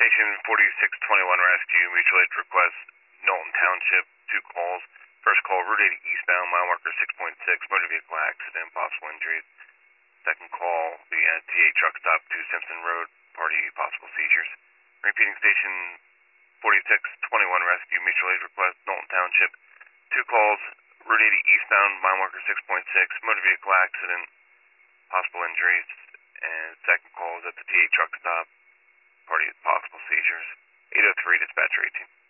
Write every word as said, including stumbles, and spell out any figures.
Station forty-six twenty-one rescue, mutual aid request, Knowlton Township, two calls. First call, Route eighty eastbound, mile marker six point six, motor vehicle accident, possible injuries. Second call, the uh, T A truck stop to Simpson Road, party possible seizures. Repeating station forty-six twenty-one rescue, mutual aid request, Knowlton Township, two calls, Route eighty eastbound, mile marker six point six, motor vehicle accident, possible injuries. And second call is at the T A truck stop, party possible seizures. eight oh three, dispatcher eighteen.